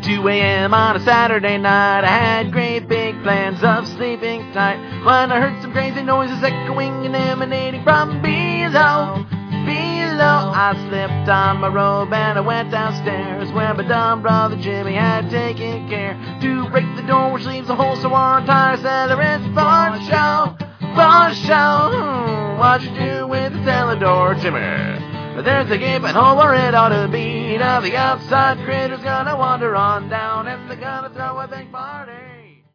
2 a.m. on a Saturday night. I had great big plans of sleeping tight when I heard some crazy noises echoing and emanating from below. I slipped on my robe and I went downstairs where my dumb brother Jimmy had taken care to break the door which leaves a hole so our entire cellar is for show. What you do with the cellar door, Jimmy? There's a gaping hole where it ought to be. Now the outside critter's gonna wander on down and they're gonna throw a big party.